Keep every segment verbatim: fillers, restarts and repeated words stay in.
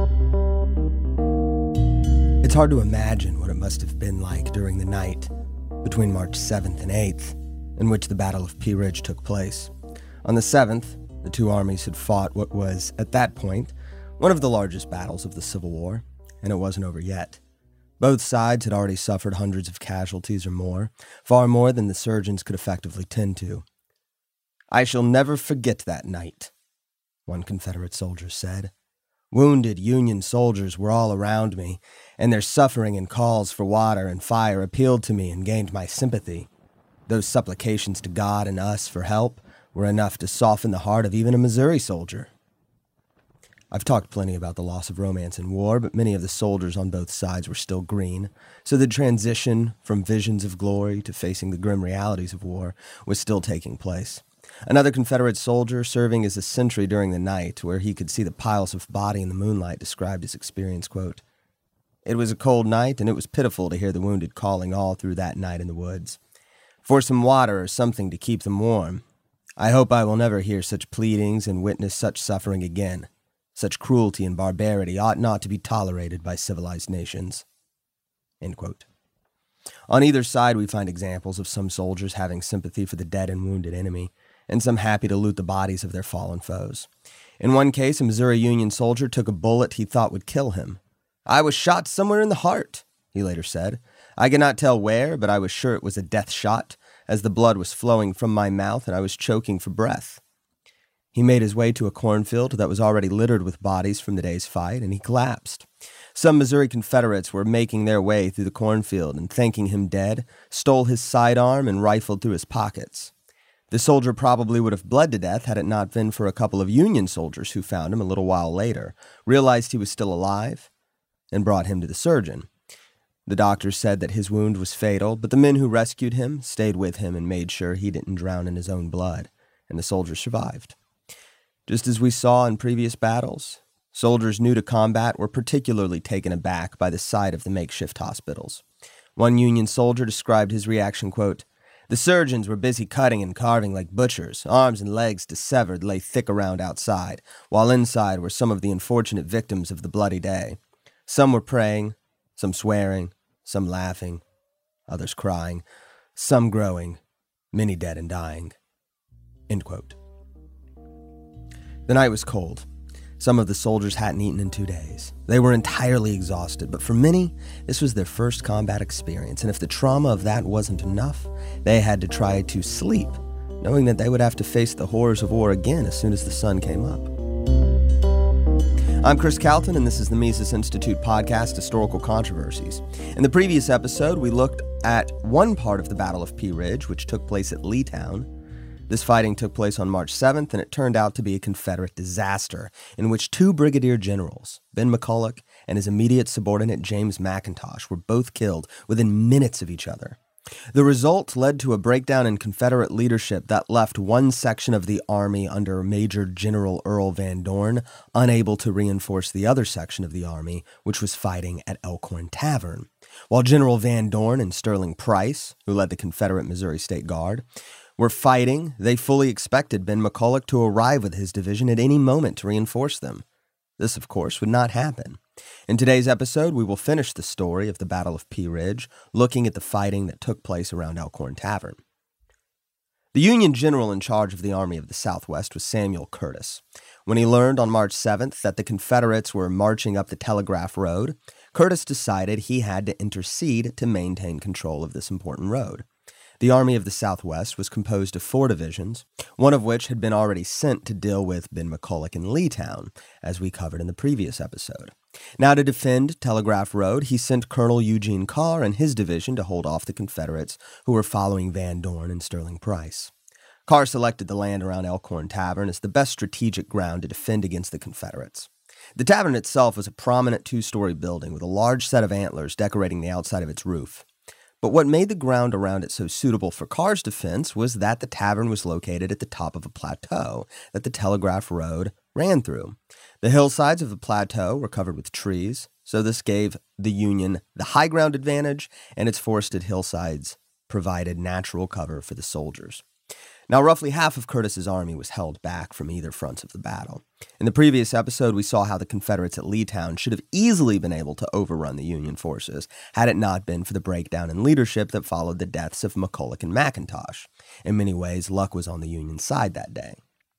It's hard to imagine what it must have been like during the night between March seventh and eighth, in which the Battle of Pea Ridge took place. On the seventh, the two armies had fought what was, at that point, one of the largest battles of the Civil War, and it wasn't over yet. Both sides had already suffered hundreds of casualties or more, far more than the surgeons could effectively tend to. "I shall never forget that night," one Confederate soldier said. "Wounded Union soldiers were all around me, and their suffering and calls for water and fire appealed to me and gained my sympathy. Those supplications to God and us for help were enough to soften the heart of even a Missouri soldier." I've talked plenty about the loss of romance in war, but many of the soldiers on both sides were still green, so the transition from visions of glory to facing the grim realities of war was still taking place. Another Confederate soldier serving as a sentry during the night, where he could see the piles of body in the moonlight, described his experience, quote, "It was a cold night, and it was pitiful to hear the wounded calling all through that night in the woods for some water or something to keep them warm. I hope I will never hear such pleadings and witness such suffering again. Such cruelty and barbarity ought not to be tolerated by civilized nations." End quote. On either side, we find examples of some soldiers having sympathy for the dead and wounded enemy, and some happy to loot the bodies of their fallen foes. In one case, a Missouri Union soldier took a bullet he thought would kill him. "I was shot somewhere in the heart," he later said. "I cannot tell where, but I was sure it was a death shot, as the blood was flowing from my mouth and I was choking for breath." He made his way to a cornfield that was already littered with bodies from the day's fight, and he collapsed. Some Missouri Confederates were making their way through the cornfield and, thinking him dead, stole his sidearm and rifled through his pockets. The soldier probably would have bled to death had it not been for a couple of Union soldiers who found him a little while later, realized he was still alive, and brought him to the surgeon. The doctor said that his wound was fatal, but the men who rescued him stayed with him and made sure he didn't drown in his own blood, and the soldier survived. Just as we saw in previous battles, soldiers new to combat were particularly taken aback by the sight of the makeshift hospitals. One Union soldier described his reaction, quote, "The surgeons were busy cutting and carving like butchers. Arms and legs dissevered lay thick around outside, while inside were some of the unfortunate victims of the bloody day. Some were praying, some swearing, some laughing, others crying, some growing, many dead and dying." End quote. The night was cold. Some of the soldiers hadn't eaten in two days. They were entirely exhausted, but for many, this was their first combat experience, and if the trauma of that wasn't enough, they had to try to sleep, knowing that they would have to face the horrors of war again as soon as the sun came up. I'm Chris Calton, and this is the Mises Institute podcast, Historical Controversies. In the previous episode, we looked at one part of the Battle of Pea Ridge, which took place at Leetown. This fighting took place on March seventh, and it turned out to be a Confederate disaster in which two brigadier generals, Ben McCulloch and his immediate subordinate James McIntosh, were both killed within minutes of each other. The result led to a breakdown in Confederate leadership that left one section of the army under Major General Earl Van Dorn unable to reinforce the other section of the army, which was fighting at Elkhorn Tavern. While General Van Dorn and Sterling Price, who led the Confederate Missouri State Guard, were fighting, they fully expected Ben McCulloch to arrive with his division at any moment to reinforce them. This, of course, would not happen. In today's episode, we will finish the story of the Battle of Pea Ridge, looking at the fighting that took place around Elkhorn Tavern. The Union general in charge of the Army of the Southwest was Samuel Curtis. When he learned on March seventh that the Confederates were marching up the Telegraph Road, Curtis decided he had to intercede to maintain control of this important road. The Army of the Southwest was composed of four divisions, one of which had been already sent to deal with Ben McCulloch in Leetown, as we covered in the previous episode. Now, to defend Telegraph Road, he sent Colonel Eugene Carr and his division to hold off the Confederates who were following Van Dorn and Sterling Price. Carr selected the land around Elkhorn Tavern as the best strategic ground to defend against the Confederates. The tavern itself was a prominent two-story building with a large set of antlers decorating the outside of its roof. But what made the ground around it so suitable for Carr's defense was that the tavern was located at the top of a plateau that the Telegraph Road ran through. The hillsides of the plateau were covered with trees, so this gave the Union the high ground advantage, and its forested hillsides provided natural cover for the soldiers. Now, roughly half of Curtis's army was held back from either front of the battle. In the previous episode, we saw how the Confederates at Leetown should have easily been able to overrun the Union forces had it not been for the breakdown in leadership that followed the deaths of McCulloch and McIntosh. In many ways, luck was on the Union side that day.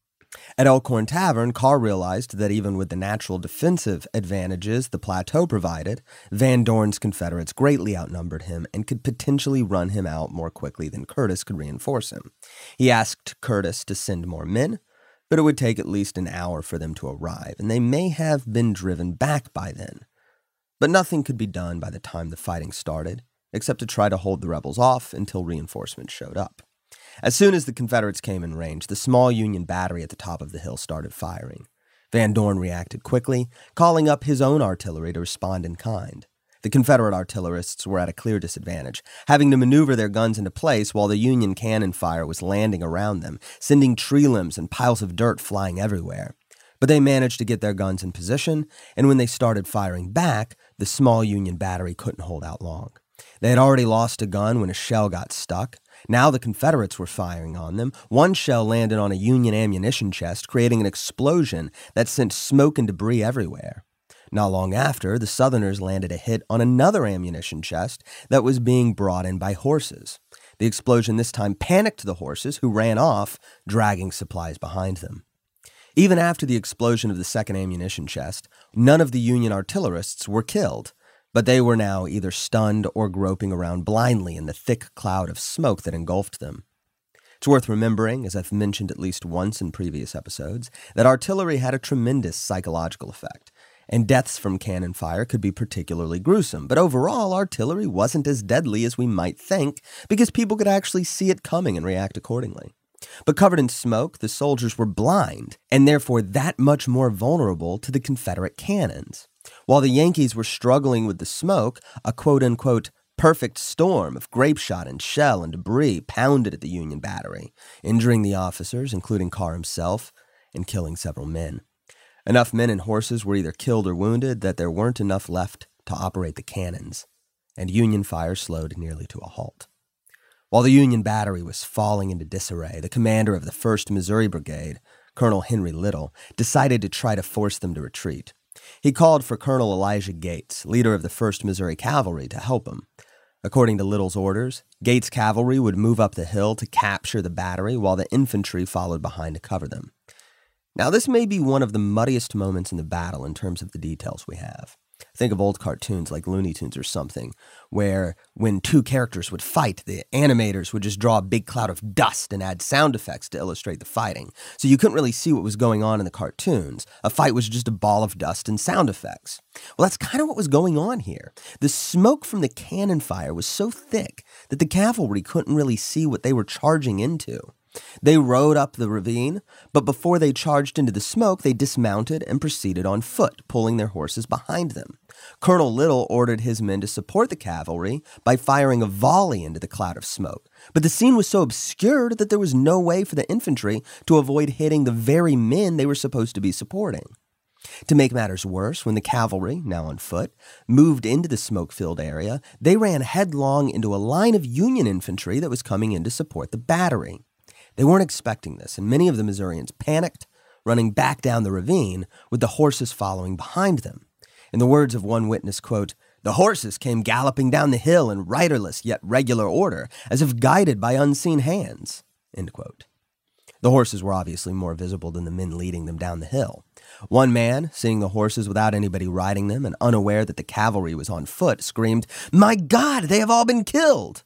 At Elkhorn Tavern, Carr realized that even with the natural defensive advantages the plateau provided, Van Dorn's Confederates greatly outnumbered him and could potentially run him out more quickly than Curtis could reinforce him. He asked Curtis to send more men, but it would take at least an hour for them to arrive, and they may have been driven back by then. But nothing could be done by the time the fighting started, except to try to hold the rebels off until reinforcements showed up. As soon as the Confederates came in range, the small Union battery at the top of the hill started firing. Van Dorn reacted quickly, calling up his own artillery to respond in kind. The Confederate artillerists were at a clear disadvantage, having to maneuver their guns into place while the Union cannon fire was landing around them, sending tree limbs and piles of dirt flying everywhere. But they managed to get their guns in position, and when they started firing back, the small Union battery couldn't hold out long. They had already lost a gun when a shell got stuck. Now the Confederates were firing on them. One shell landed on a Union ammunition chest, creating an explosion that sent smoke and debris everywhere. Not long after, the Southerners landed a hit on another ammunition chest that was being brought in by horses. The explosion this time panicked the horses, who ran off, dragging supplies behind them. Even after the explosion of the second ammunition chest, none of the Union artillerists were killed, but they were now either stunned or groping around blindly in the thick cloud of smoke that engulfed them. It's worth remembering, as I've mentioned at least once in previous episodes, that artillery had a tremendous psychological effect, and deaths from cannon fire could be particularly gruesome, but overall, artillery wasn't as deadly as we might think, because people could actually see it coming and react accordingly. But covered in smoke, the soldiers were blind, and therefore that much more vulnerable to the Confederate cannons. While the Yankees were struggling with the smoke, a quote-unquote perfect storm of grape shot and shell and debris pounded at the Union battery, injuring the officers, including Carr himself, and killing several men. Enough men and horses were either killed or wounded that there weren't enough left to operate the cannons, and Union fire slowed nearly to a halt. While the Union battery was falling into disarray, the commander of the first Missouri Brigade, Colonel Henry Little, decided to try to force them to retreat. He called for Colonel Elijah Gates, leader of the first Missouri Cavalry, to help him. According to Little's orders, Gates' cavalry would move up the hill to capture the battery while the infantry followed behind to cover them. Now, this may be one of the muddiest moments in the battle in terms of the details we have. Think of old cartoons like Looney Tunes or something, where when two characters would fight, the animators would just draw a big cloud of dust and add sound effects to illustrate the fighting. So you couldn't really see what was going on in the cartoons. A fight was just a ball of dust and sound effects. Well, that's kind of what was going on here. The smoke from the cannon fire was so thick that the cavalry couldn't really see what they were charging into. They rode up the ravine, but before they charged into the smoke, they dismounted and proceeded on foot, pulling their horses behind them. Colonel Little ordered his men to support the cavalry by firing a volley into the cloud of smoke, but the scene was so obscured that there was no way for the infantry to avoid hitting the very men they were supposed to be supporting. To make matters worse, when the cavalry, now on foot, moved into the smoke-filled area, they ran headlong into a line of Union infantry that was coming in to support the battery. They weren't expecting this, and many of the Missourians panicked, running back down the ravine with the horses following behind them. In the words of one witness, quote, "The horses came galloping down the hill in riderless yet regular order, as if guided by unseen hands," end quote. The horses were obviously more visible than the men leading them down the hill. One man, seeing the horses without anybody riding them and unaware that the cavalry was on foot, screamed, "My God, they have all been killed!"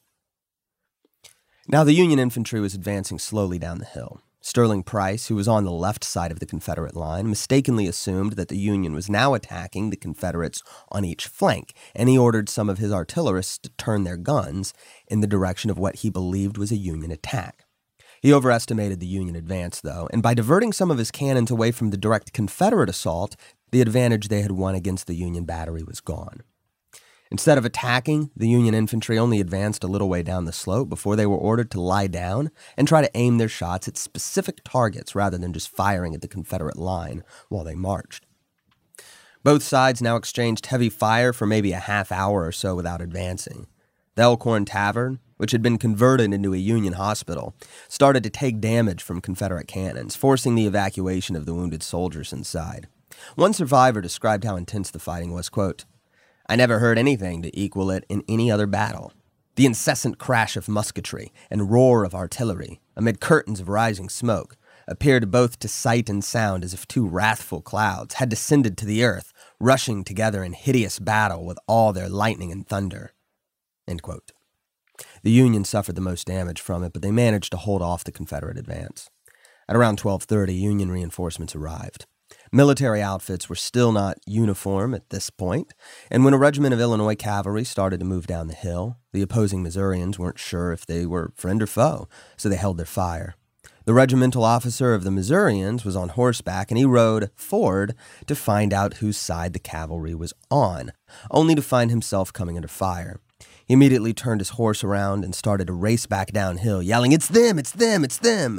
Now, the Union infantry was advancing slowly down the hill. Sterling Price, who was on the left side of the Confederate line, mistakenly assumed that the Union was now attacking the Confederates on each flank, and he ordered some of his artillerists to turn their guns in the direction of what he believed was a Union attack. He overestimated the Union advance, though, and by diverting some of his cannons away from the direct Confederate assault, the advantage they had won against the Union battery was gone. Instead of attacking, the Union infantry only advanced a little way down the slope before they were ordered to lie down and try to aim their shots at specific targets rather than just firing at the Confederate line while they marched. Both sides now exchanged heavy fire for maybe a half hour or so without advancing. The Elkhorn Tavern which had been converted into a Union hospital, started to take damage from Confederate cannons, forcing the evacuation of the wounded soldiers inside. One survivor described how intense the fighting was, quote, "I never heard anything to equal it in any other battle. The incessant crash of musketry and roar of artillery, amid curtains of rising smoke, appeared both to sight and sound as if two wrathful clouds had descended to the earth, rushing together in hideous battle with all their lightning and thunder." End quote. The Union suffered the most damage from it, but they managed to hold off the Confederate advance. At around twelve thirty, Union reinforcements arrived. Military outfits were still not uniform at this point, and when a regiment of Illinois cavalry started to move down the hill, the opposing Missourians weren't sure if they were friend or foe, so they held their fire. The regimental officer of the Missourians was on horseback, and he rode forward to find out whose side the cavalry was on, only to find himself coming under fire. He immediately turned his horse around and started to race back downhill, yelling, "It's them! It's them! It's them!"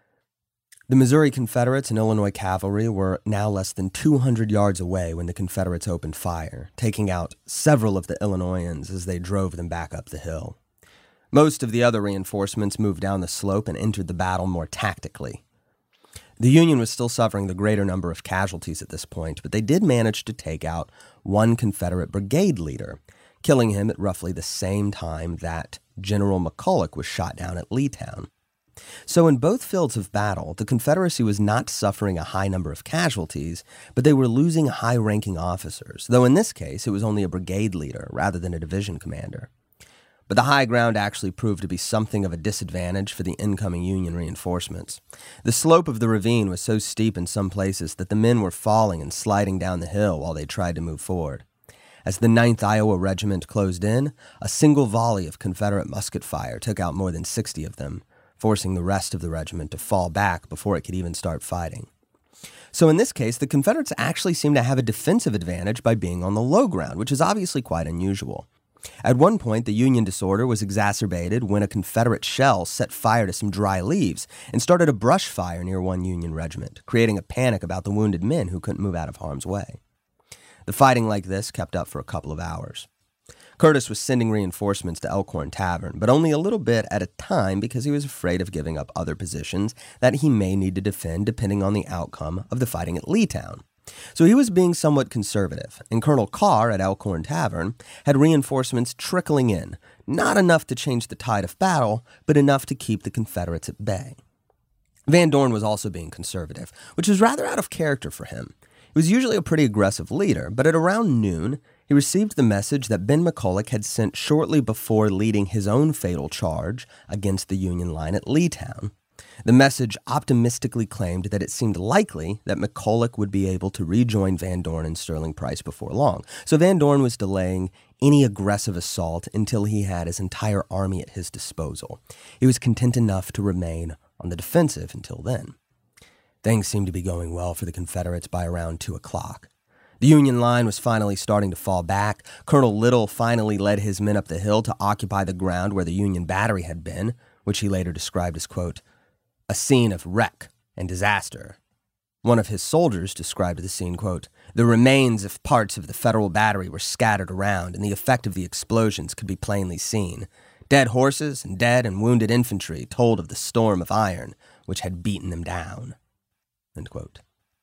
The Missouri Confederates and Illinois cavalry were now less than two hundred yards away when the Confederates opened fire, taking out several of the Illinoisans as they drove them back up the hill. Most of the other reinforcements moved down the slope and entered the battle more tactically. The Union was still suffering the greater number of casualties at this point, but they did manage to take out one Confederate brigade leader, killing him at roughly the same time that General McCulloch was shot down at Leetown. So in both fields of battle, the Confederacy was not suffering a high number of casualties, but they were losing high-ranking officers, though in this case it was only a brigade leader rather than a division commander. But the high ground actually proved to be something of a disadvantage for the incoming Union reinforcements. The slope of the ravine was so steep in some places that the men were falling and sliding down the hill while they tried to move forward. As the ninth Iowa Regiment closed in, a single volley of Confederate musket fire took out more than sixty of them, forcing the rest of the regiment to fall back before it could even start fighting. So in this case, the Confederates actually seemed to have a defensive advantage by being on the low ground, which is obviously quite unusual. At one point, the Union disorder was exacerbated when a Confederate shell set fire to some dry leaves and started a brush fire near one Union regiment, creating a panic about the wounded men who couldn't move out of harm's way. The fighting like this kept up for a couple of hours. Curtis was sending reinforcements to Elkhorn Tavern, but only a little bit at a time because he was afraid of giving up other positions that he may need to defend depending on the outcome of the fighting at Leetown. So he was being somewhat conservative, and Colonel Carr at Elkhorn Tavern had reinforcements trickling in, not enough to change the tide of battle, but enough to keep the Confederates at bay. Van Dorn was also being conservative, which was rather out of character for him. He was usually a pretty aggressive leader, but at around noon, he received the message that Ben McCulloch had sent shortly before leading his own fatal charge against the Union line at Leetown. The message optimistically claimed that it seemed likely that McCulloch would be able to rejoin Van Dorn and Sterling Price before long, so Van Dorn was delaying any aggressive assault until he had his entire army at his disposal. He was content enough to remain on the defensive until then. Things seemed to be going well for the Confederates by around two o'clock. The Union line was finally starting to fall back. Colonel Little finally led his men up the hill to occupy the ground where the Union battery had been, which he later described as, quote, a scene of wreck and disaster. One of his soldiers described the scene, quote, the remains of parts of the Federal battery were scattered around, and the effect of the explosions could be plainly seen. Dead horses and dead and wounded infantry told of the storm of iron which had beaten them down. End quote.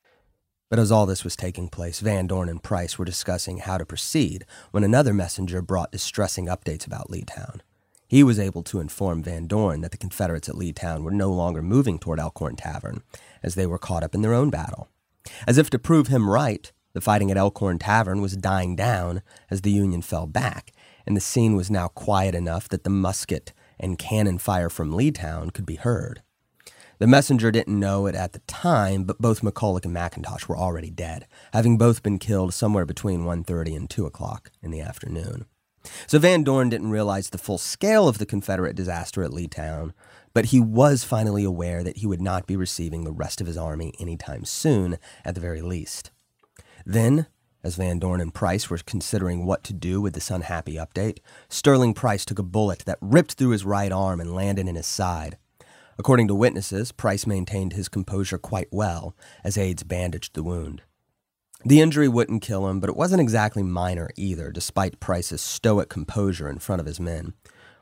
But as all this was taking place, Van Dorn and Price were discussing how to proceed when another messenger brought distressing updates about Leetown. He was able to inform Van Dorn that the Confederates at Leetown were no longer moving toward Elkhorn Tavern, as they were caught up in their own battle. As if to prove him right, the fighting at Elkhorn Tavern was dying down as the Union fell back, and the scene was now quiet enough that the musket and cannon fire from Leetown could be heard. The messenger didn't know it at the time, but both McCulloch and McIntosh were already dead, having both been killed somewhere between one thirty and two o'clock in the afternoon. So Van Dorn didn't realize the full scale of the Confederate disaster at Leetown, but he was finally aware that he would not be receiving the rest of his army anytime soon, at the very least. Then, as Van Dorn and Price were considering what to do with this unhappy update, Sterling Price took a bullet that ripped through his right arm and landed in his side. According to witnesses, Price maintained his composure quite well as aides bandaged the wound. The injury wouldn't kill him, but it wasn't exactly minor either, despite Price's stoic composure in front of his men.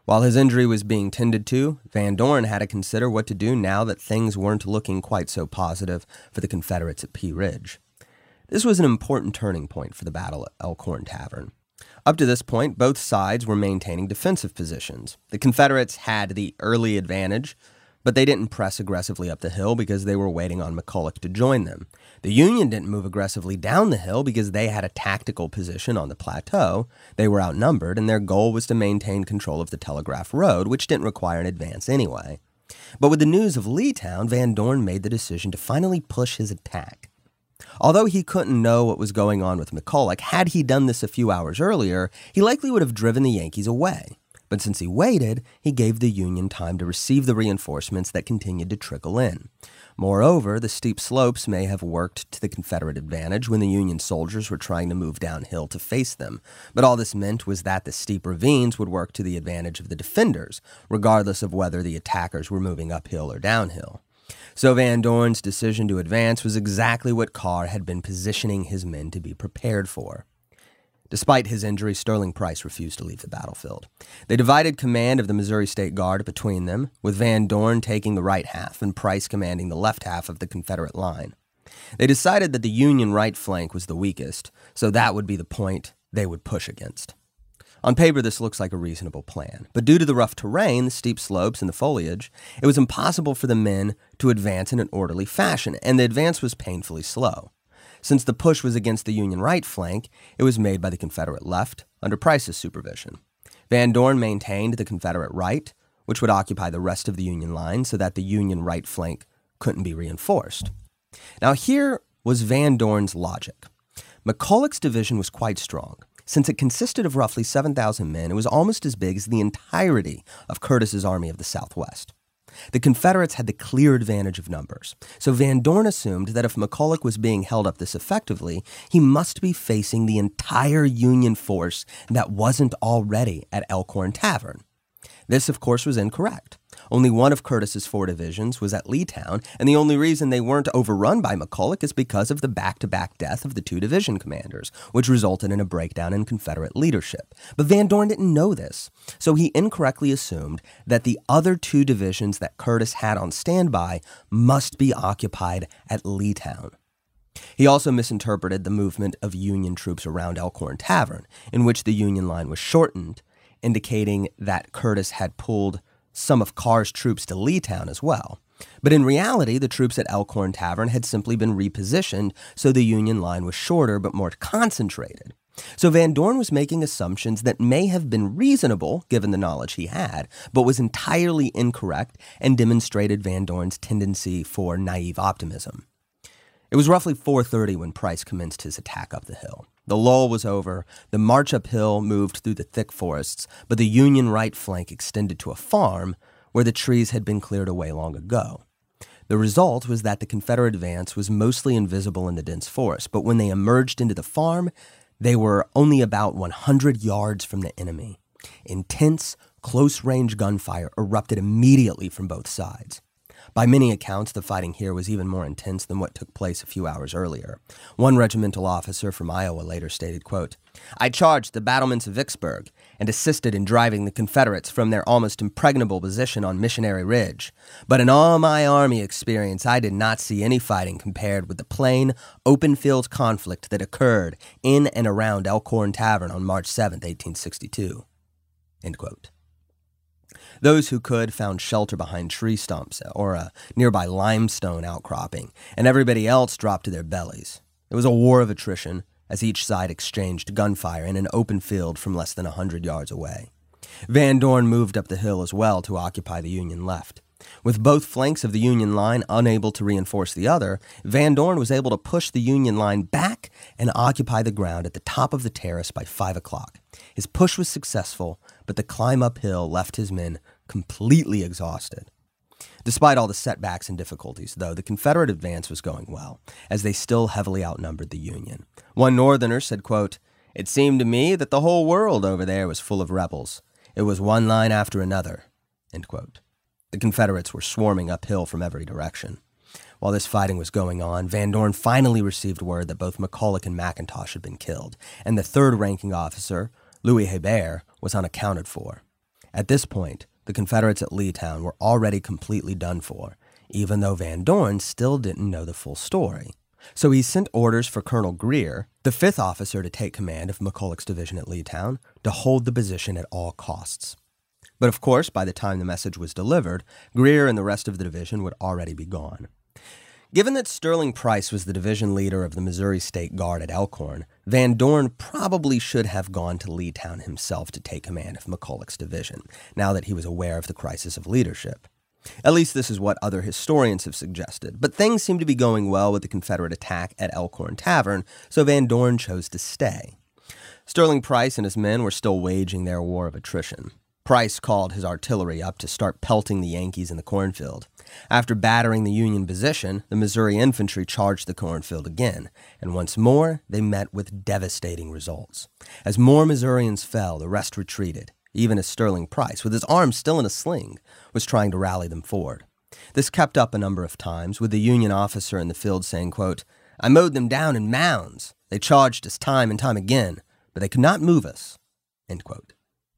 While his injury was being tended to, Van Dorn had to consider what to do now that things weren't looking quite so positive for the Confederates at Pea Ridge. This was an important turning point for the battle at Elkhorn Tavern. Up to this point, both sides were maintaining defensive positions. The Confederates had the early advantage, but they didn't press aggressively up the hill because they were waiting on McCulloch to join them. The Union didn't move aggressively down the hill because they had a tactical position on the plateau. They were outnumbered, and their goal was to maintain control of the Telegraph Road, which didn't require an advance anyway. But with the news of Leetown, Van Dorn made the decision to finally push his attack. Although he couldn't know what was going on with McCulloch, had he done this a few hours earlier, he likely would have driven the Yankees away. But since he waited, he gave the Union time to receive the reinforcements that continued to trickle in. Moreover, the steep slopes may have worked to the Confederate advantage when the Union soldiers were trying to move downhill to face them, but all this meant was that the steep ravines would work to the advantage of the defenders, regardless of whether the attackers were moving uphill or downhill. So Van Dorn's decision to advance was exactly what Carr had been positioning his men to be prepared for. Despite his injury, Sterling Price refused to leave the battlefield. They divided command of the Missouri State Guard between them, with Van Dorn taking the right half and Price commanding the left half of the Confederate line. They decided that the Union right flank was the weakest, so that would be the point they would push against. On paper, this looks like a reasonable plan, but due to the rough terrain, the steep slopes, and the foliage, it was impossible for the men to advance in an orderly fashion, and the advance was painfully slow. Since the push was against the Union right flank, it was made by the Confederate left under Price's supervision. Van Dorn maintained the Confederate right, which would occupy the rest of the Union line so that the Union right flank couldn't be reinforced. Now here was Van Dorn's logic. McCulloch's division was quite strong. Since it consisted of roughly seven thousand men, it was almost as big as the entirety of Curtis's Army of the Southwest. The Confederates had the clear advantage of numbers, so Van Dorn assumed that if McCulloch was being held up this effectively, he must be facing the entire Union force that wasn't already at Elkhorn Tavern. This, of course, was incorrect. Only one of Curtis's four divisions was at Leetown, and the only reason they weren't overrun by McCulloch is because of the back-to-back death of the two division commanders, which resulted in a breakdown in Confederate leadership. But Van Dorn didn't know this, so he incorrectly assumed that the other two divisions that Curtis had on standby must be occupied at Leetown. He also misinterpreted the movement of Union troops around Elkhorn Tavern, in which the Union line was shortened, indicating that Curtis had pulled some of Carr's troops to Leetown as well. But in reality, the troops at Elkhorn Tavern had simply been repositioned so the Union line was shorter but more concentrated. So Van Dorn was making assumptions that may have been reasonable, given the knowledge he had, but was entirely incorrect and demonstrated Van Dorn's tendency for naive optimism. It was roughly four thirty when Price commenced his attack up the hill. The lull was over, the march uphill moved through the thick forests, but the Union right flank extended to a farm where the trees had been cleared away long ago. The result was that the Confederate advance was mostly invisible in the dense forest, but when they emerged into the farm, they were only about one hundred yards from the enemy. Intense, close-range gunfire erupted immediately from both sides. By many accounts, the fighting here was even more intense than what took place a few hours earlier. One regimental officer from Iowa later stated, quote, "I charged the battlements of Vicksburg and assisted in driving the Confederates from their almost impregnable position on Missionary Ridge. But in all my Army experience, I did not see any fighting compared with the plain, open-field conflict that occurred in and around Elkhorn Tavern on March seventh, eighteen sixty-two." End quote. Those who could found shelter behind tree stumps or a nearby limestone outcropping, and everybody else dropped to their bellies. It was a war of attrition, as each side exchanged gunfire in an open field from less than a hundred yards away. Van Dorn moved up the hill as well to occupy the Union left. With both flanks of the Union line unable to reinforce the other, Van Dorn was able to push the Union line back and occupy the ground at the top of the terrace by five o'clock. His push was successful, but the climb uphill left his men completely exhausted. Despite all the setbacks and difficulties, though, the Confederate advance was going well, as they still heavily outnumbered the Union. One Northerner said, quote, "It seemed to me that the whole world over there was full of rebels. It was one line after another." End quote. The Confederates were swarming uphill from every direction. While this fighting was going on, Van Dorn finally received word that both McCulloch and McIntosh had been killed, and the third ranking officer, Louis Hebert, was unaccounted for. At this point, the Confederates at Leetown were already completely done for, even though Van Dorn still didn't know the full story. So he sent orders for Colonel Greer, the fifth officer to take command of McCulloch's division at Leetown, to hold the position at all costs. But of course, by the time the message was delivered, Greer and the rest of the division would already be gone. Given that Sterling Price was the division leader of the Missouri State Guard at Elkhorn, Van Dorn probably should have gone to Leetown himself to take command of McCulloch's division, now that he was aware of the crisis of leadership. At least this is what other historians have suggested, but things seem to be going well with the Confederate attack at Elkhorn Tavern, so Van Dorn chose to stay. Sterling Price and his men were still waging their war of attrition. Price called his artillery up to start pelting the Yankees in the cornfield. After battering the Union position, the Missouri infantry charged the cornfield again, and once more they met with devastating results. As more Missourians fell, the rest retreated, even as Sterling Price, with his arm still in a sling, was trying to rally them forward. This kept up a number of times, with the Union officer in the field saying, quote, "I mowed them down in mounds. They charged us time and time again, but they could not move us," end quote.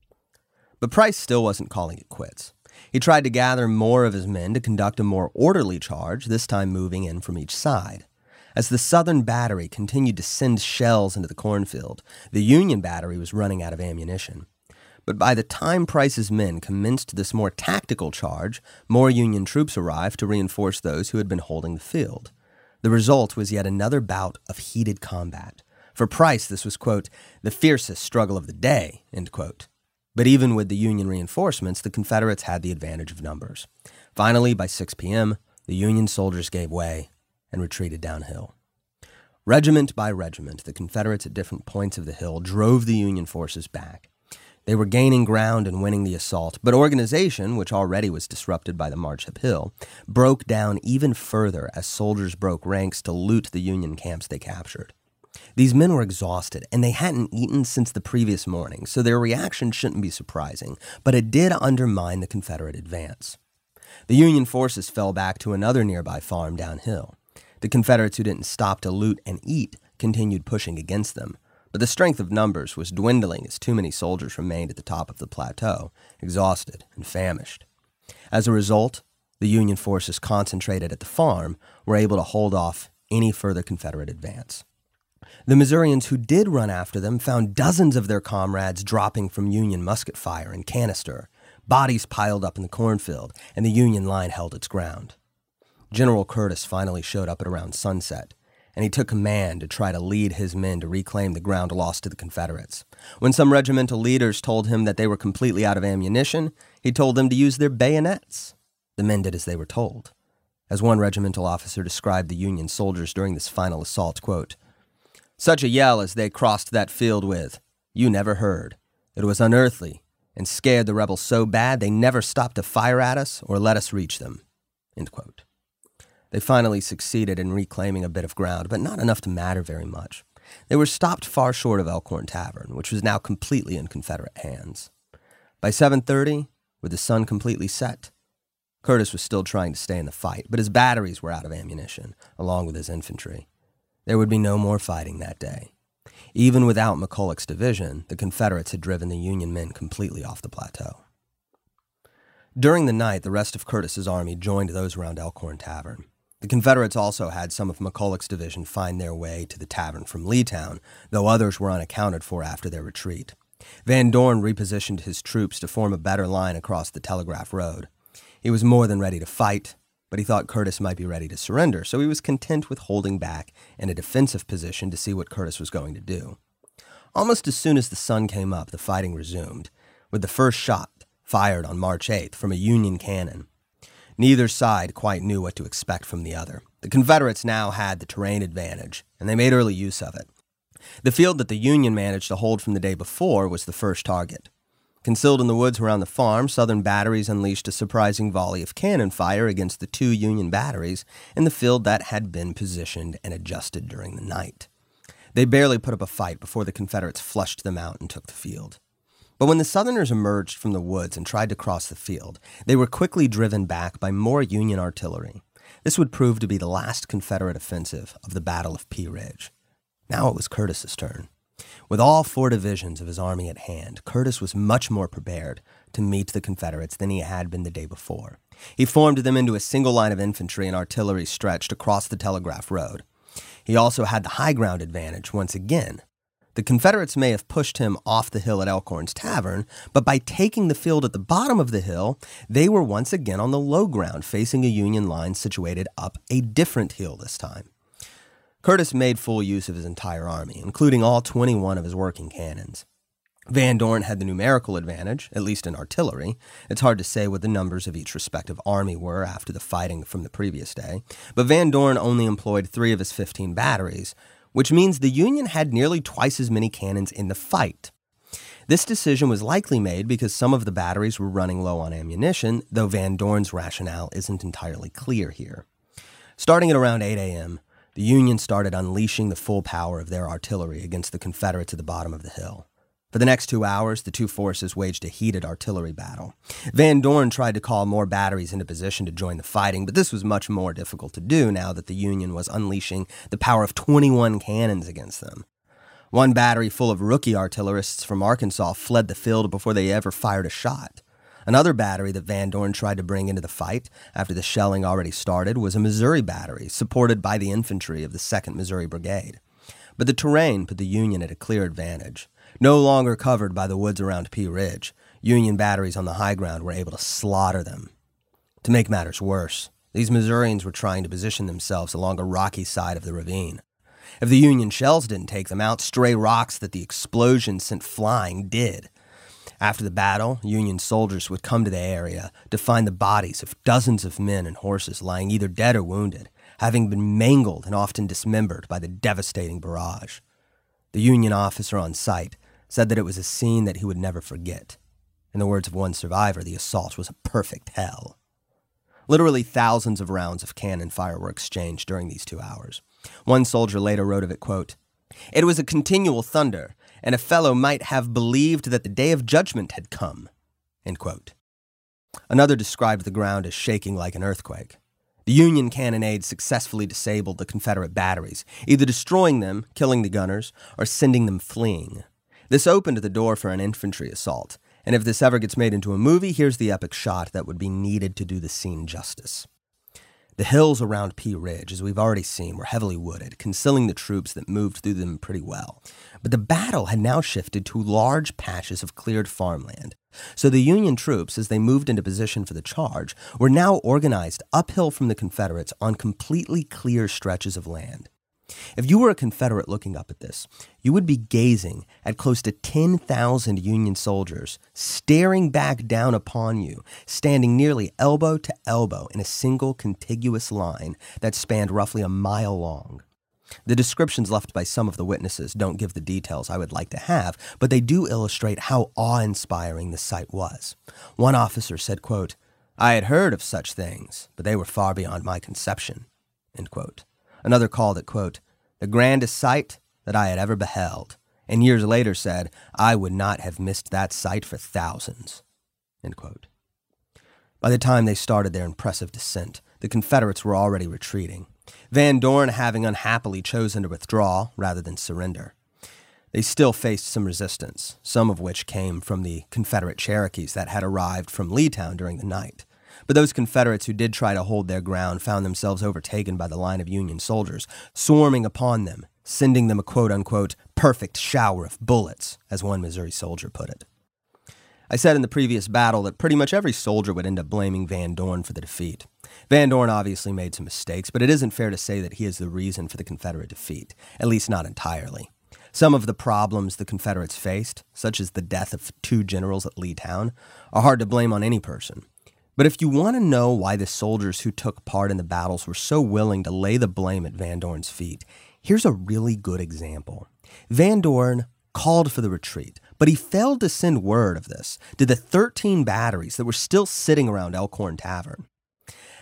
But Price still wasn't calling it quits. He tried to gather more of his men to conduct a more orderly charge, this time moving in from each side. As the Southern battery continued to send shells into the cornfield, the Union battery was running out of ammunition. But by the time Price's men commenced this more tactical charge, more Union troops arrived to reinforce those who had been holding the field. The result was yet another bout of heated combat. For Price, this was, quote, "the fiercest struggle of the day," end quote. But even with the Union reinforcements, the Confederates had the advantage of numbers. Finally, by six p.m., the Union soldiers gave way and retreated downhill. Regiment by regiment, the Confederates at different points of the hill drove the Union forces back. They were gaining ground and winning the assault, but organization, which already was disrupted by the march uphill, broke down even further as soldiers broke ranks to loot the Union camps they captured. These men were exhausted, and they hadn't eaten since the previous morning, so their reaction shouldn't be surprising, but it did undermine the Confederate advance. The Union forces fell back to another nearby farm downhill. The Confederates who didn't stop to loot and eat continued pushing against them, but the strength of numbers was dwindling as too many soldiers remained at the top of the plateau, exhausted and famished. As a result, the Union forces concentrated at the farm were able to hold off any further Confederate advance. The Missourians who did run after them found dozens of their comrades dropping from Union musket fire and canister. Bodies piled up in the cornfield, and the Union line held its ground. General Curtis finally showed up at around sunset, and he took command to try to lead his men to reclaim the ground lost to the Confederates. When some regimental leaders told him that they were completely out of ammunition, he told them to use their bayonets. The men did as they were told. As one regimental officer described the Union soldiers during this final assault, quote, "Such a yell as they crossed that field with, you never heard. It was unearthly and scared the rebels so bad they never stopped to fire at us or let us reach them," end quote. They finally succeeded in reclaiming a bit of ground, but not enough to matter very much. They were stopped far short of Elkhorn Tavern, which was now completely in Confederate hands. By seven thirty, with the sun completely set, Curtis was still trying to stay in the fight, but his batteries were out of ammunition, along with his infantry. There would be no more fighting that day. Even without McCulloch's division, the Confederates had driven the Union men completely off the plateau. During the night, the rest of Curtis's army joined those around Elkhorn Tavern. The Confederates also had some of McCulloch's division find their way to the tavern from Leetown, though others were unaccounted for after their retreat. Van Dorn repositioned his troops to form a better line across the Telegraph Road. He was more than ready to fight, but he thought Curtis might be ready to surrender, so he was content with holding back in a defensive position to see what Curtis was going to do. Almost as soon as the sun came up, the fighting resumed, with the first shot fired on March eighth from a Union cannon. Neither side quite knew what to expect from the other. The Confederates now had the terrain advantage, and they made early use of it. The field that the Union managed to hold from the day before was the first target. Concealed in the woods around the farm, Southern batteries unleashed a surprising volley of cannon fire against the two Union batteries in the field that had been positioned and adjusted during the night. They barely put up a fight before the Confederates flushed them out and took the field. But when the Southerners emerged from the woods and tried to cross the field, they were quickly driven back by more Union artillery. This would prove to be the last Confederate offensive of the Battle of Pea Ridge. Now it was Curtis's turn. With all four divisions of his army at hand, Curtis was much more prepared to meet the Confederates than he had been the day before. He formed them into a single line of infantry and artillery stretched across the Telegraph Road. He also had the high ground advantage once again. The Confederates may have pushed him off the hill at Elkhorn's Tavern, but by taking the field at the bottom of the hill, they were once again on the low ground, facing a Union line situated up a different hill this time. Curtis made full use of his entire army, including all twenty-one of his working cannons. Van Dorn had the numerical advantage, at least in artillery. It's hard to say what the numbers of each respective army were after the fighting from the previous day, but Van Dorn only employed three of his fifteen batteries, which means the Union had nearly twice as many cannons in the fight. This decision was likely made because some of the batteries were running low on ammunition, though Van Dorn's rationale isn't entirely clear here. Starting at around eight a.m., the Union started unleashing the full power of their artillery against the Confederates at the bottom of the hill. For the next two hours, the two forces waged a heated artillery battle. Van Dorn tried to call more batteries into position to join the fighting, but this was much more difficult to do now that the Union was unleashing the power of twenty-one cannons against them. One battery full of rookie artillerists from Arkansas fled the field before they ever fired a shot. Another battery that Van Dorn tried to bring into the fight after the shelling already started was a Missouri battery, supported by the infantry of the second Missouri Brigade. But the terrain put the Union at a clear advantage. No longer covered by the woods around Pea Ridge, Union batteries on the high ground were able to slaughter them. To make matters worse, these Missourians were trying to position themselves along a rocky side of the ravine. If the Union shells didn't take them out, stray rocks that the explosion sent flying did. After the battle, Union soldiers would come to the area to find the bodies of dozens of men and horses lying either dead or wounded, having been mangled and often dismembered by the devastating barrage. The Union officer on site said that it was a scene that he would never forget. In the words of one survivor, the assault was a perfect hell. Literally thousands of rounds of cannon fire were exchanged during these two hours. One soldier later wrote of it, quote, "It was a continual thunder, and a fellow might have believed that the day of judgment had come." End quote. Another described the ground as shaking like an earthquake. The Union cannonade successfully disabled the Confederate batteries, either destroying them, killing the gunners, or sending them fleeing. This opened the door for an infantry assault, and if this ever gets made into a movie, here's the epic shot that would be needed to do the scene justice. The hills around Pea Ridge, as we've already seen, were heavily wooded, concealing the troops that moved through them pretty well. But the battle had now shifted to large patches of cleared farmland. So the Union troops, as they moved into position for the charge, were now organized uphill from the Confederates on completely clear stretches of land. If you were a Confederate looking up at this, you would be gazing at close to ten thousand Union soldiers staring back down upon you, standing nearly elbow to elbow in a single contiguous line that spanned roughly a mile long. The descriptions left by some of the witnesses don't give the details I would like to have, but they do illustrate how awe-inspiring the sight was. One officer said, quote, "I had heard of such things, but they were far beyond my conception." End quote. Another called it, quote, "the grandest sight that I had ever beheld," and years later said, "I would not have missed that sight for thousands." End quote. By the time they started their impressive descent, the Confederates were already retreating, Van Dorn having unhappily chosen to withdraw rather than surrender. They still faced some resistance, some of which came from the Confederate Cherokees that had arrived from Leetown during the night. But those Confederates who did try to hold their ground found themselves overtaken by the line of Union soldiers, swarming upon them, sending them a quote-unquote perfect shower of bullets, as one Missouri soldier put it. I said in the previous battle that pretty much every soldier would end up blaming Van Dorn for the defeat. Van Dorn obviously made some mistakes, but it isn't fair to say that he is the reason for the Confederate defeat, at least not entirely. Some of the problems the Confederates faced, such as the death of two generals at Leetown, are hard to blame on any person. But if you want to know why the soldiers who took part in the battles were so willing to lay the blame at Van Dorn's feet, here's a really good example. Van Dorn called for the retreat, but he failed to send word of this to the thirteen batteries that were still sitting around Elkhorn Tavern.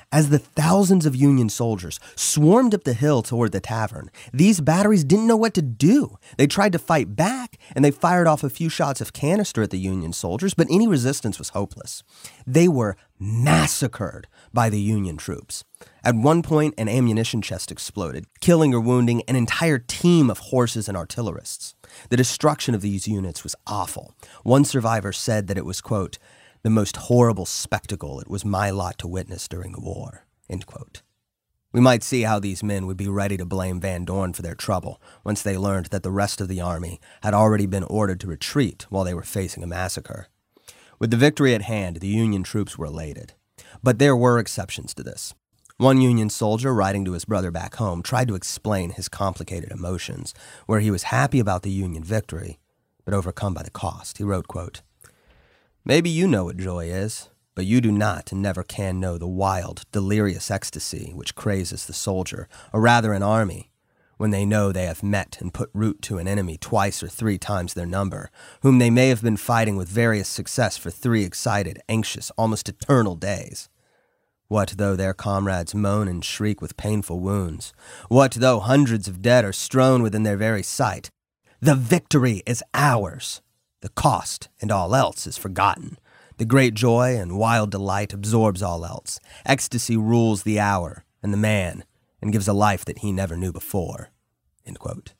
As the thousands of Union soldiers swarmed up the hill toward the tavern, these batteries didn't know what to do. They tried to fight back, and they fired off a few shots of canister at the Union soldiers, but any resistance was hopeless. They were massacred by the Union troops. At one point, an ammunition chest exploded, killing or wounding an entire team of horses and artillerists. The destruction of these units was awful. One survivor said that it was, quote, the most horrible spectacle it was my lot to witness during the war, end quote. We might see how these men would be ready to blame Van Dorn for their trouble once they learned that the rest of the army had already been ordered to retreat while they were facing a massacre. With the victory at hand, the Union troops were elated. But there were exceptions to this. One Union soldier, writing to his brother back home, tried to explain his complicated emotions, where he was happy about the Union victory, but overcome by the cost. He wrote, quote, maybe you know what joy is, but you do not and never can know the wild, delirious ecstasy which crazes the soldier, or rather an army, when they know they have met and put root to an enemy twice or three times their number, whom they may have been fighting with various success for three excited, anxious, almost eternal days. What though their comrades moan and shriek with painful wounds? What though hundreds of dead are strewn within their very sight? The victory is ours. The cost and all else is forgotten. The great joy and wild delight absorbs all else. Ecstasy rules the hour and the man and gives a life that he never knew before. End quote.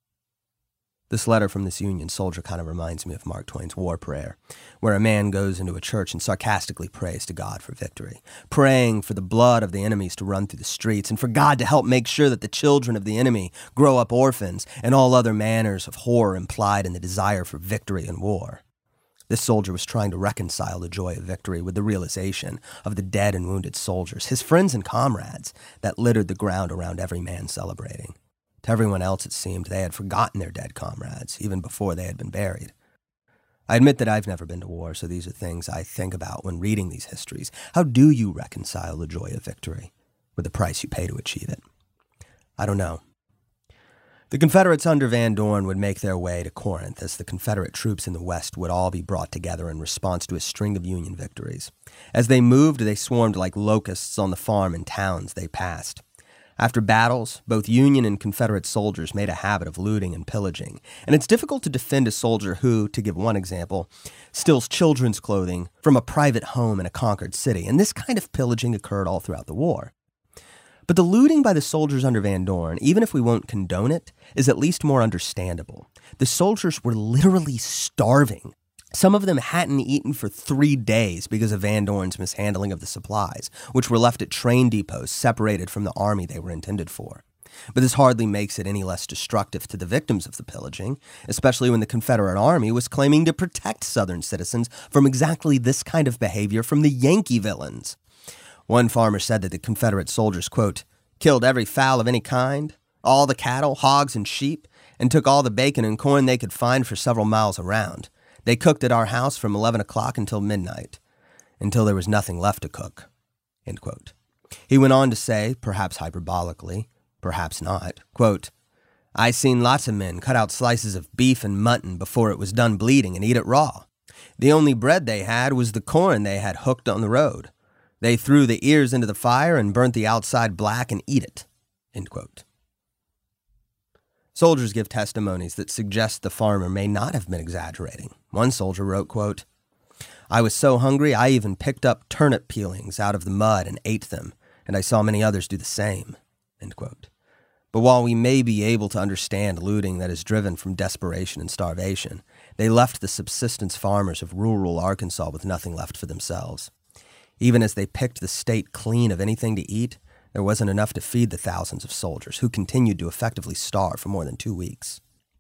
This letter from this Union soldier kind of reminds me of Mark Twain's War Prayer, where a man goes into a church and sarcastically prays to God for victory, praying for the blood of the enemies to run through the streets and for God to help make sure that the children of the enemy grow up orphans and all other manners of horror implied in the desire for victory in war. This soldier was trying to reconcile the joy of victory with the realization of the dead and wounded soldiers, his friends and comrades, that littered the ground around every man celebrating. To everyone else, it seemed they had forgotten their dead comrades, even before they had been buried. I admit that I've never been to war, so these are things I think about when reading these histories. How do you reconcile the joy of victory with the price you pay to achieve it? I don't know. The Confederates under Van Dorn would make their way to Corinth as the Confederate troops in the West would all be brought together in response to a string of Union victories. As they moved, they swarmed like locusts on the farm and towns they passed. After battles, both Union and Confederate soldiers made a habit of looting and pillaging, and it's difficult to defend a soldier who, to give one example, steals children's clothing from a private home in a conquered city, and this kind of pillaging occurred all throughout the war. But the looting by the soldiers under Van Dorn, even if we won't condone it, is at least more understandable. The soldiers were literally starving. Some of them hadn't eaten for three days because of Van Dorn's mishandling of the supplies, which were left at train depots separated from the army they were intended for. But this hardly makes it any less destructive to the victims of the pillaging, especially when the Confederate Army was claiming to protect Southern citizens from exactly this kind of behavior from the Yankee villains. One farmer said that the Confederate soldiers, quote, killed every fowl of any kind, all the cattle, hogs, and sheep, and took all the bacon and corn they could find for several miles around. They cooked at our house from eleven o'clock until midnight, until there was nothing left to cook, end quote. He went on to say, perhaps hyperbolically, perhaps not, quote, I seen lots of men cut out slices of beef and mutton before it was done bleeding and eat it raw. The only bread they had was the corn they had hooked on the road. They threw the ears into the fire and burnt the outside black and eat it, end quote. Soldiers give testimonies that suggest the farmer may not have been exaggerating. One soldier wrote, quote, I was so hungry I even picked up turnip peelings out of the mud and ate them, and I saw many others do the same, end quote. But while we may be able to understand looting that is driven from desperation and starvation, they left the subsistence farmers of rural Arkansas with nothing left for themselves. Even as they picked the state clean of anything to eat, there wasn't enough to feed the thousands of soldiers who continued to effectively starve for more than two weeks.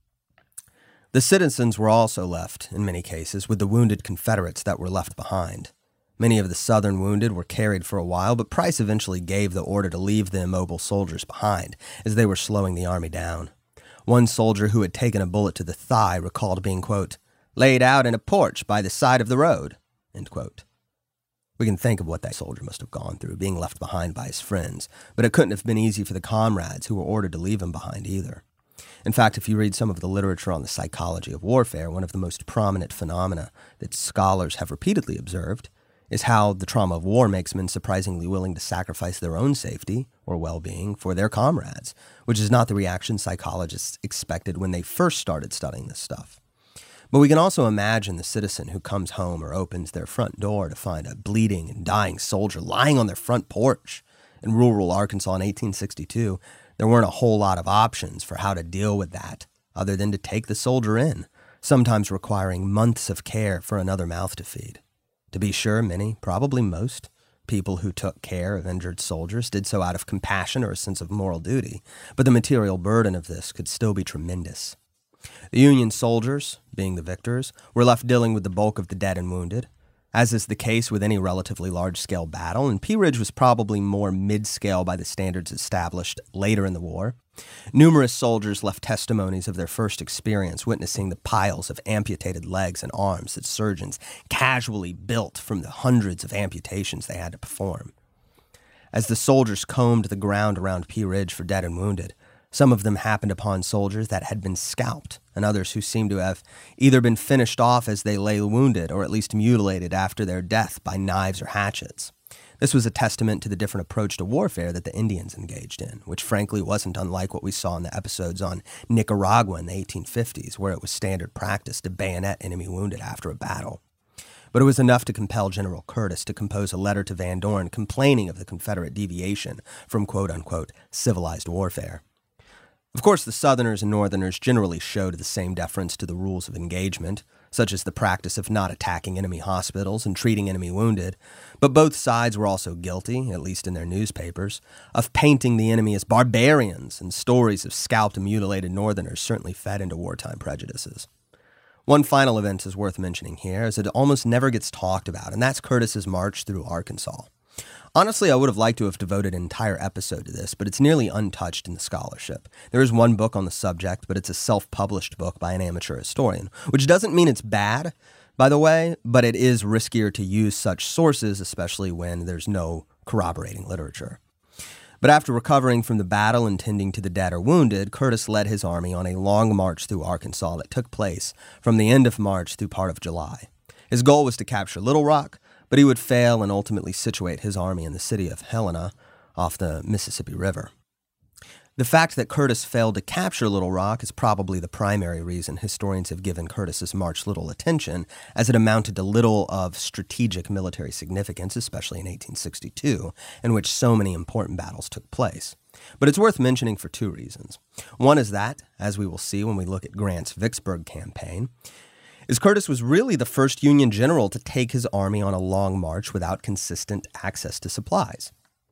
The citizens were also left, in many cases, with the wounded Confederates that were left behind. Many of the Southern wounded were carried for a while, but Price eventually gave the order to leave the immobile soldiers behind as they were slowing the army down. One soldier who had taken a bullet to the thigh recalled being, quote, laid out in a porch by the side of the road, end quote. We can think of what that soldier must have gone through, being left behind by his friends, but it couldn't have been easy for the comrades who were ordered to leave him behind either. In fact, if you read some of the literature on the psychology of warfare, one of the most prominent phenomena that scholars have repeatedly observed is how the trauma of war makes men surprisingly willing to sacrifice their own safety or well-being for their comrades, which is not the reaction psychologists expected when they first started studying this stuff. But we can also imagine the citizen who comes home or opens their front door to find a bleeding and dying soldier lying on their front porch. In rural Arkansas in eighteen sixty-two, there weren't a whole lot of options for how to deal with that other than to take the soldier in, sometimes requiring months of care for another mouth to feed. To be sure, many, probably most, people who took care of injured soldiers did so out of compassion or a sense of moral duty, but the material burden of this could still be tremendous. The Union soldiers, being the victors, were left dealing with the bulk of the dead and wounded, as is the case with any relatively large-scale battle, and Pea Ridge was probably more mid-scale by the standards established later in the war. Numerous soldiers left testimonies of their first experience witnessing the piles of amputated legs and arms that surgeons casually built from the hundreds of amputations they had to perform. As the soldiers combed the ground around Pea Ridge for dead and wounded, some of them happened upon soldiers that had been scalped, and others who seemed to have either been finished off as they lay wounded or at least mutilated after their death by knives or hatchets. This was a testament to the different approach to warfare that the Indians engaged in, which frankly wasn't unlike what we saw in the episodes on Nicaragua in the eighteen fifties, where it was standard practice to bayonet enemy wounded after a battle. But it was enough to compel General Curtis to compose a letter to Van Dorn complaining of the Confederate deviation from quote-unquote civilized warfare. Of course, the Southerners and Northerners generally showed the same deference to the rules of engagement, such as the practice of not attacking enemy hospitals and treating enemy wounded, but both sides were also guilty, at least in their newspapers, of painting the enemy as barbarians, and stories of scalped and mutilated Northerners certainly fed into wartime prejudices. One final event is worth mentioning here, as it almost never gets talked about, and that's Curtis's march through Arkansas. Honestly, I would have liked to have devoted an entire episode to this, but it's nearly untouched in the scholarship. There is one book on the subject, but it's a self-published book by an amateur historian, which doesn't mean it's bad, by the way, but it is riskier to use such sources, especially when there's no corroborating literature. But after recovering from the battle and tending to the dead or wounded, Curtis led his army on a long march through Arkansas that took place from the end of March through part of July. His goal was to capture Little Rock, but he would fail and ultimately situate his army in the city of Helena off the Mississippi River. The fact that Curtis failed to capture Little Rock is probably the primary reason historians have given Curtis's march little attention, as it amounted to little of strategic military significance, especially in eighteen sixty-two, in which so many important battles took place. But it's worth mentioning for two reasons. One is that, as we will see when we look at Grant's Vicksburg campaign, is Curtis was really the first Union general to take his army on a long march without consistent access to supplies.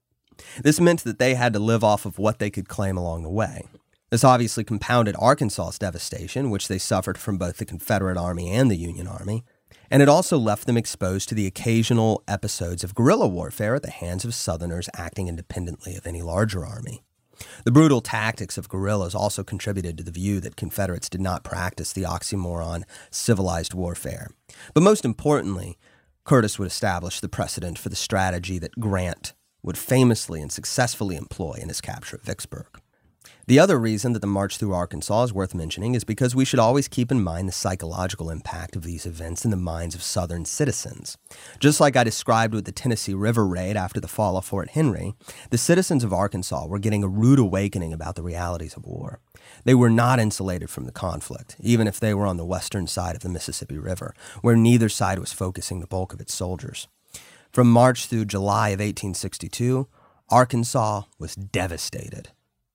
This meant that they had to live off of what they could claim along the way. This obviously compounded Arkansas's devastation, which they suffered from both the Confederate Army and the Union Army, and it also left them exposed to the occasional episodes of guerrilla warfare at the hands of Southerners acting independently of any larger army. The brutal tactics of guerrillas also contributed to the view that Confederates did not practice the oxymoron civilized warfare. But most importantly, Curtis would establish the precedent for the strategy that Grant would famously and successfully employ in his capture of Vicksburg. The other reason that the march through Arkansas is worth mentioning is because we should always keep in mind the psychological impact of these events in the minds of Southern citizens. Just like I described with the Tennessee River Raid after the fall of Fort Henry, the citizens of Arkansas were getting a rude awakening about the realities of war. They were not insulated from the conflict, even if they were on the western side of the Mississippi River, where neither side was focusing the bulk of its soldiers. From March through July of eighteen sixty-two, Arkansas was devastated.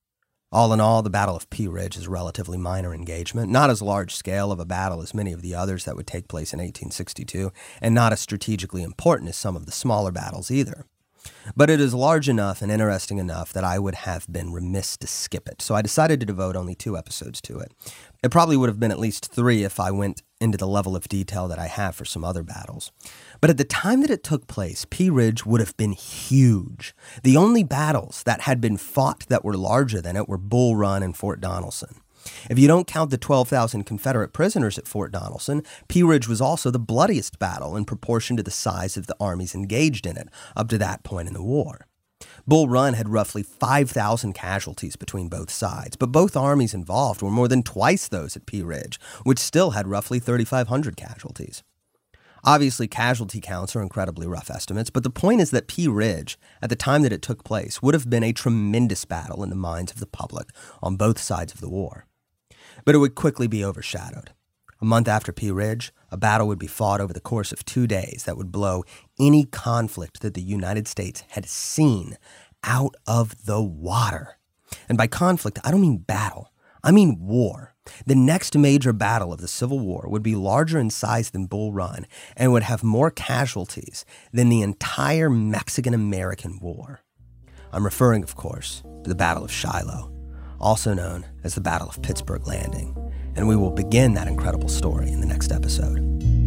All in all, the Battle of Pea Ridge is a relatively minor engagement, not as large scale of a battle as many of the others that would take place in eighteen sixty-two, and not as strategically important as some of the smaller battles either. But it is large enough and interesting enough that I would have been remiss to skip it, so I decided to devote only two episodes to it. It probably would have been at least three if I went into the level of detail that I have for some other battles. But at the time that it took place, Pea Ridge would have been huge. The only battles that had been fought that were larger than it were Bull Run and Fort Donelson. If you don't count the twelve thousand Confederate prisoners at Fort Donelson, Pea Ridge was also the bloodiest battle in proportion to the size of the armies engaged in it up to that point in the war. Bull Run had roughly five thousand casualties between both sides, but both armies involved were more than twice those at Pea Ridge, which still had roughly thirty-five hundred casualties. Obviously, casualty counts are incredibly rough estimates, but the point is that Pea Ridge, at the time that it took place, would have been a tremendous battle in the minds of the public on both sides of the war. But it would quickly be overshadowed. A month after Pea Ridge, a battle would be fought over the course of two days that would blow any conflict that the United States had seen out of the water. And by conflict, I don't mean battle. I mean war. The next major battle of the Civil War would be larger in size than Bull Run and would have more casualties than the entire Mexican-American War. I'm referring, of course, to the Battle of Shiloh, also known as the Battle of Pittsburgh Landing, and we will begin that incredible story in the next episode.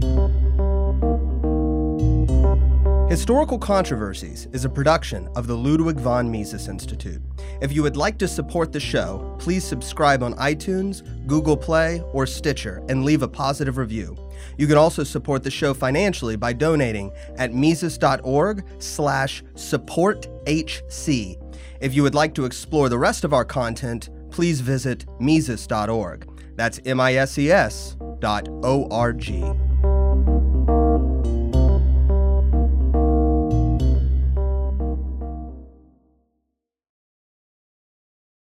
Historical Controversies is a production of the Ludwig von Mises Institute. If you would like to support the show, please subscribe on iTunes, Google Play, or Stitcher and leave a positive review. You can also support the show financially by donating at Mises.org slash supporthc. If you would like to explore the rest of our content, please visit Mises dot org. That's M I S E S dot O R G.